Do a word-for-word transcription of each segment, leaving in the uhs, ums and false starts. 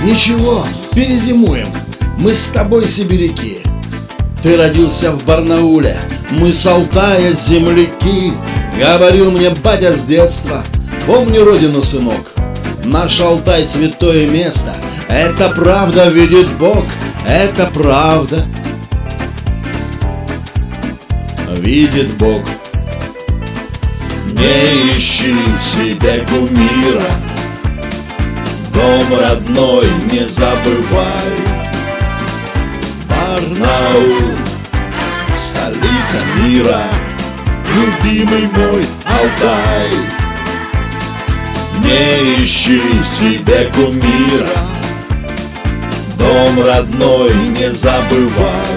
Ничего, перезимуем, мы с тобой сибиряки. Ты родился в Барнауле, мы с Алтая земляки. Говорил мне батя с детства, помни родину, сынок. Наш Алтай святое место, это правда, видит Бог, это правда. Видит Бог. Не ищи себе кумира, дом родной не забывай. Барнаул, столица мира, любимый мой Алтай. Не ищи себе кумира, дом родной не забывай.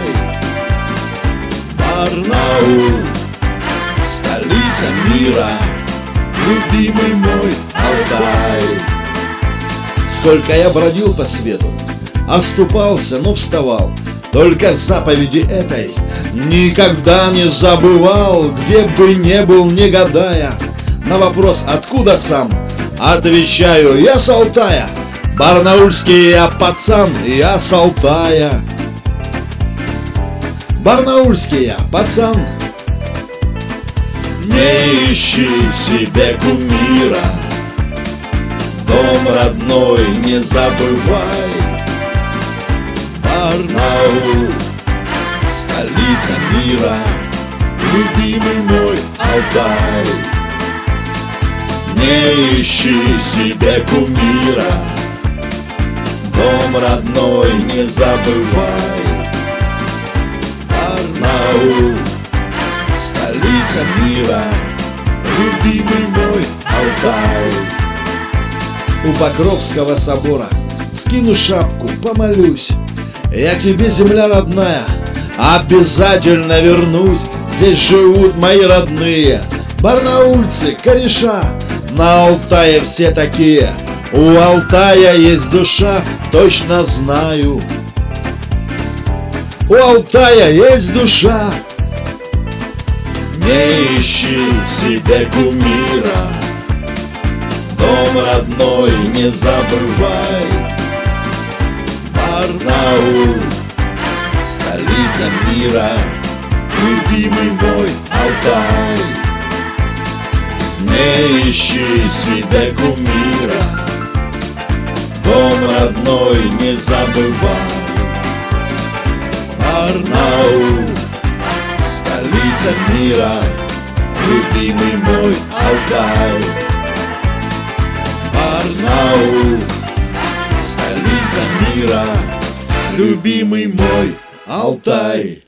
Барнаул, столица мира, любимый мой Алтай. Сколько я бродил по свету, оступался, но вставал, только заповеди этой никогда не забывал. Где бы не был, не гадая, на вопрос «откуда сам?» отвечаю: я с Алтая. Барнаульский я пацан, я с Алтая. Барнаульский я пацан. Не ищи себе кумира, дом родной не забывай. Барнаул, столица мира, любимый мой Алтай. Не ищи себе кумира, дом родной не забывай. Барнаул, столица мира, любимый мой Алтай. У Покровского собора скину шапку, помолюсь. Я к тебе, земля родная, обязательно вернусь. Здесь живут мои родные барнаульцы, кореша. На Алтае все такие, у Алтая есть душа, точно знаю. У Алтая есть душа. Не ищи себе кумира, дом родной не забывай. Барнаул, столица мира, любимый мой Алтай. Не ищи себе кумира, дом родной не забывай. Барнаул, столица мира, любимый мой Алтай. Барнаул, столица мира, любимый мой Алтай.